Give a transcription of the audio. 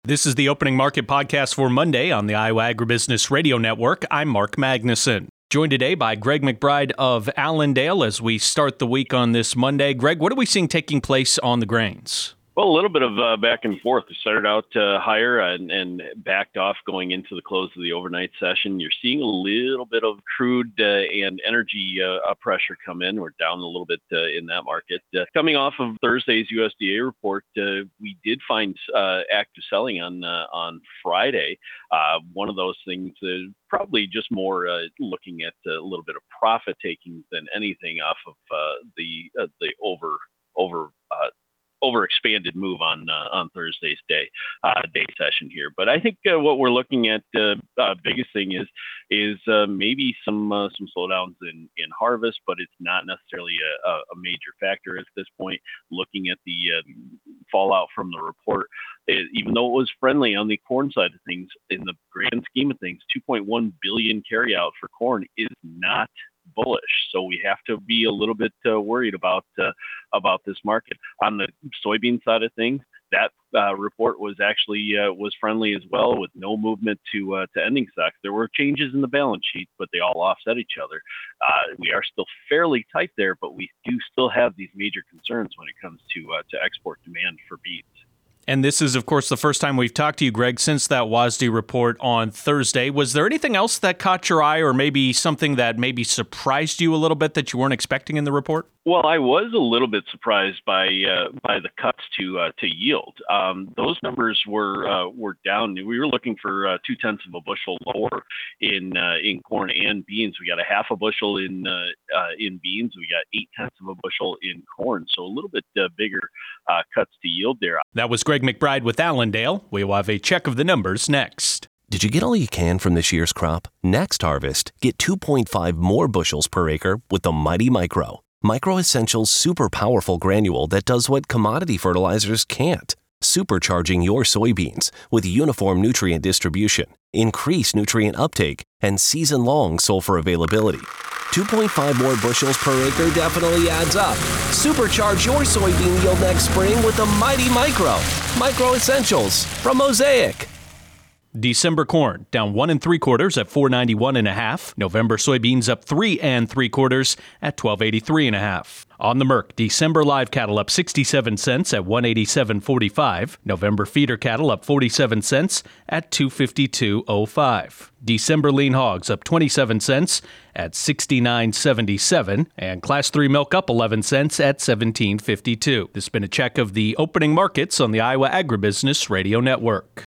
This is the Opening Market Podcast for Monday on the Iowa Agribusiness Radio Network. I'm Mark Magnuson. Joined today by Greg McBride of Allendale as we start the week on this Monday. Greg, what are we seeing taking place on the grains? Well, a little bit of back and forth. We started out higher and backed off going into the close of the overnight session. You're seeing a little bit of crude and energy pressure come in. We're down a little bit in that market. Coming off of Thursday's USDA report, we did find active selling on Friday. One of those things probably just more looking at a little bit of profit taking than anything off of the overexpanded move on Thursday's day session here. But I think what we're looking at, biggest thing is maybe some slowdowns in harvest, but it's not necessarily a major factor at this point. Looking at the fallout from the report, even though it was friendly on the corn side of things, in the grand scheme of things, 2.1 billion carryout for corn is not bullish. So we have to be a little bit worried about this market. On the soybean side of things, that report was actually was friendly as well, with no movement to ending stocks. There were changes in the balance sheet, but they all offset each other. We are still fairly tight there, but we do still have these major concerns when it comes to export demand for beans. And this is, of course, the first time we've talked to you, Greg, since that WASDE report on Thursday. Was there anything else that caught your eye, or maybe something that maybe surprised you a little bit that you weren't expecting in the report? Well, I was a little bit surprised by the cuts to yield. Those numbers were down. We were looking for 0.2 of a bushel lower in corn and beans. We got a half a bushel in beans. We got 0.8 of a bushel in corn. So a little bit bigger cuts to yield there. That was Greg McBride with Allendale. We will have a check of the numbers next. Did you get all you can from this year's crop? Next harvest, get 2.5 more bushels per acre with the Mighty Micro. Micro Essentials super powerful granule that does what commodity fertilizers can't. Supercharging your soybeans with uniform nutrient distribution, increased nutrient uptake, and season-long sulfur availability. 2.5 more bushels per acre definitely adds up. Supercharge your soybean yield next spring with the Mighty Micro. Micro Essentials from Mosaic. December corn down 1 3/4 at 491.5. November soybeans up 3 3/4 at 1283.5. On the Merc, December live cattle up 67 cents at 187.45. November feeder cattle up 47 cents at 252.05. December lean hogs up 27 cents at 69.77, and Class 3 milk up 11 cents at 17.52. This has been a check of the opening markets on the Iowa Agribusiness Radio Network.